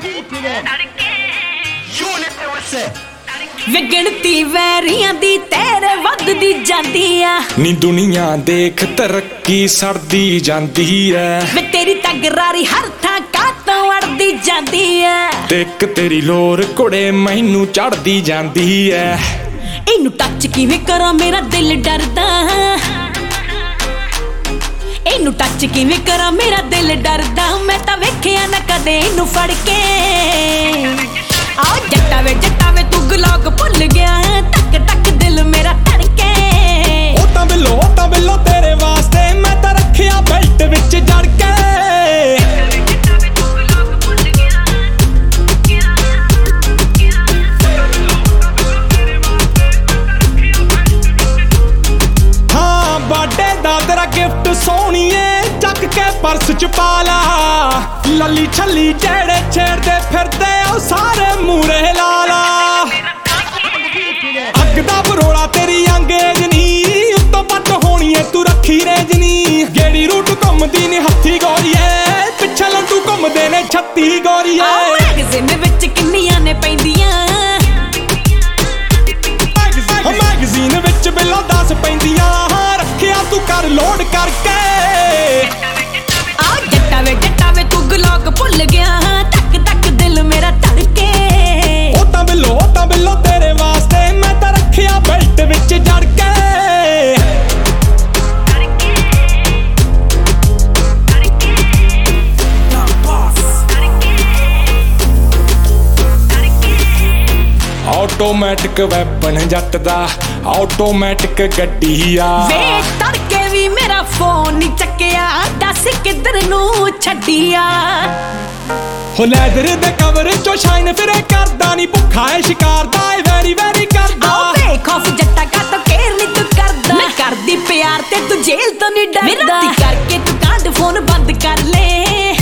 ਵੇ ਗਿਣਤੀ ਵੈਰੀਆਂ ਦੀ ਤੇਰੇ ਵੱਧਦੀ ਜਾਂਦੀ ਆ ਨੀ ਦੁਨੀਆ ਦੇਖ ਤਰੱਕੀ ਸੜਦੀ ਜਾਂਦੀ ਐ ਵੇ ਤੇਰੀ ਤਗਰਾਰੀ ਹਰ ਥਾਂ ਕਾਤੋਂ ਅੜਦੀ ਜਾਂਦੀ ਐ ਤੇ ਇੱਕ ਤੇਰੀ ਲੋਰ ਕੁੜੇ ਮੈਨੂੰ ਚੜਦੀ ਜਾਂਦੀ ਐ ਇਹਨੂੰ ਟੱਚ ਕਿਵੇਂ ਕਰਾਂ ਮੇਰਾ ਦਿਲ ਡਰਦਾ ਇਹਨੂੰ ਟੱਚ ਕਿਵੇਂ ਕਰਾਂ ਮੇਰਾ ਦਿਲ ਡਰਦਾ ਮੈਂ ਤਾਂ ਵੇਖਿਆ ਨਾ ਕਦੇ ਇਹਨੂੰ ਫੜ ਕੇ ਆ ਜੱਟਾ ਵੇ ਤੂੰ ਗਲੋਕ ਭੁੱਲ ਗਿਆ ਟਕ ਟਕ ਦਿਲ ਮੇਰਾ ਧੜਕੇ ਉਹ ਤਾਂ ਬਿੱਲੋ ਤੇਰੇ ਵਾਸਤੇ ਮੈਂ ਤਾਂ ਰੱਖਿਆ ਬੈਲਟ ਵਿੱਚ ਜੜ ਕੇ ਹਾਂ ਬਰਥਡੇ ਦਾ ਤੇਰਾ ਗਿਫਟ ਸੋਹਣੀਏ ਚੱਕ ਕੇ ਪਰਸ ਚ ਪਾ ਲਾ ਲੱਲੀ ਛੱਲੀ ਜਿਹੜੇ ਛੇੜਦੇ ਫਿਰਦੇ ਉਹ ਸਾਰੇ ਮੂਰੇ ਲਾ ਲਾ ਅੱਗ ਦਾ ਬਰੋਲਾ ਤੇਰੀ ਅੰਗੇਜ ਨੀ ਉੱਤੋਂ ਪੱਟ ਹੋਣੀ ਏ ਤੂੰ ਰੱਖੀ ਰੇਜਨੀ ਗੇੜੀ ਰੂਟ ਘੁੰਮਦੀ ਨੀ ਹੱਥੀ ਗੋਰੀਏ ਪਿੱਛੇ ਲੰਡੂ ਘੁੰਮਦੇ ਨੇ 36 ਗੋਰੀਏ ਮੈਗਜ਼ੀਨ ਵਿੱਚ ਕਿੰਨੀਆਂ ਨੇ ਪੈਂਦੀਆਂ ਮੈਗਜ਼ੀਨ ਵਿੱਚ ਬਿੱਲੋ 10 ਪੈਂਦੀਆਂ ਰੱਖਿਆ ਤੂੰ ਕਰ ਲੋਡ ਕਰਕੇ ਆ ਜੱਟਾ ਵੇ ਤੂੰ ਗਲੋਕ ਭੁੱਲ ਗਿਆ ਟਕ ਟਕ ਦਿਲ ਮੇਰਾ ਧੜਕੇ ਉਹ ਤਾਂ ਬਿੱਲੋ ਤੇਰੇ ਵਾਸਤੇ ਮੈਂ ਤਾਂ ਰੱਖਿਆ ਬੈਲਟ ਵਿੱਚ ਜੜ ਕੇ ਆਟੋਮੈਟਿਕ ਵੈਪਨ ਜੱਟ ਦਾ ਆਟੋਮੈਟਿਕ ਗੱਡੀ ਆ ਵੇ ਤੜਕੇ ਵੀ ਮੇਰਾ ਫੋਨ ਨਹੀਂ ਚੱਕਿਆ ਦੱਸ ਕਿੱਧਰ ਨੂੰ ਛੱਡਿਆ ਹੋ ਲੈਦਰ ਦੇ ਕਵਰ ਚੋਂ ਸ਼ਾਈਨ ਫਿਰੇ ਕਰਦਾ ਨਹੀਂ ਭੁੱਖਾ ਏ ਸ਼ਿਕਾਰ ਦਾ ਏ ਵੈਰੀ ਕਰਦਾ ਆਓ ਵੇ ਖੌਫ ਜੱਟਾ ਕਾਤੋਂ ਕੇਰ ਨਹੀਂ ਤੂੰ ਕਰਦਾ ਮੈਂ ਕਰਦੀ ਪਿਆਰ ਤੇ ਤੂੰ ਜੇਲ੍ਹ ਤੋਂ ਨਹੀਂ ਡਰਦਾ ਰਾਤੀ ਕਰਕੇ ਤੂੰ ਕਾਂਡ ਫੋਨ ਬੰਦ ਕਰ ਲੈ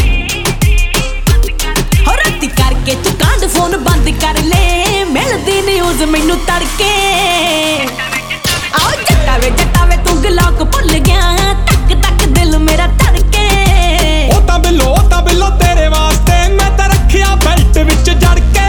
ਹੋ ਰਾਤੀ ਕਰਕੇ ਤੂੰ ਕਾਂਡ ਫੋਨ ਬੰਦ ਕਰ ਲੈ ਮਿਲਦੀ ਨਿਊਜ਼ ਮੈਨੂੰ ਤੜਕੇ ਆਓ ਜੱਟਾ ਵੇ ਤੂੰ ਗਲੋਕ ਭੁੱਲ ਗਿਆ ਟਕ ਟਕ ਦਿਲ ਮੇਰਾ ਧੜਕੇ ਉਹ ਤਾਂ ਬਿੱਲੋ ਤੇਰੇ ਵਾਸਤੇ ਮੈਂ ਤਾਂ ਰੱਖਿਆ ਬੈਲਟ ਵਿੱਚ ਜੜ ਕੇ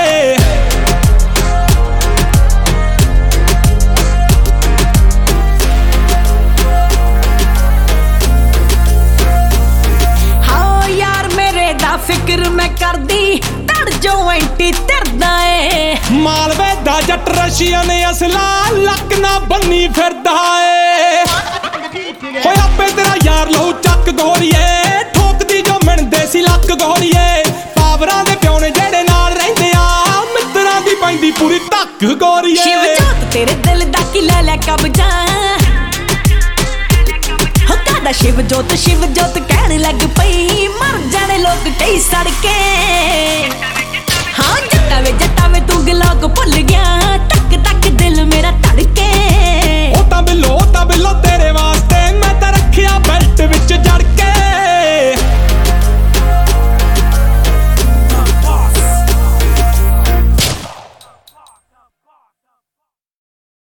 ਹਾਂ ਯਾਰ ਮੇਰੇ ਦਾ ਫਿਕਰ ਮੈਂ ਕਰਦੀ ਧੜ ਜੋ ਐਂਟੀ ਧਰਦਾ ਏ ਮਾਲਵੇ ਦਾ ਜੱਟ ਰਸ਼ੀਅਨ ਅਸਲਾ ਲੱਕ ਨਾ ਬੰਨੀ ਫਿਰਦਾ ਏ ਹੋਏ ਆਪੇ ਤੇਰਾ ਯਾਰ ਲਹੂ ਚੱਕ ਗੋਰੀਏ ਠੋਕਦੀ ਜੋ ਮਿਣਦੇ ਸੀ ਲੱਕ ਗੋਰੀਏ ਪਾਵਰਾਂ ਦੇ ਪਿਓ ਨੇ ਜਿਹੜੇ ਨਾਲ ਰਹਿੰਦੇ ਆ ਮਿੱਤਰਾਂ ਦੀ ਪੈਂਦੀ ਪੂਰੀ ਧੱਕ ਗੋਰੀਏ ਸ਼ਿਵ ਜੋਤ ਤੇਰੇ ਦਿਲ ਦਾ ਕੀ ਲੈ ਲੈ ਕਬਜ਼ਾ ਹੋ ਕਾਦਾ ਸ਼ਿਵ ਜੋਤ ਕਹਿਣ ਲੱਗ ਪਈ ਮਰ ਜਾਣੇ ਲੋਕ ਕਈ ਸੜਕੇ ਹਾਂ ਜੱਟਾ ਵੇ ਤੂੰ ਗਲੋਕ ਭੁੱਲ ਗਿਆ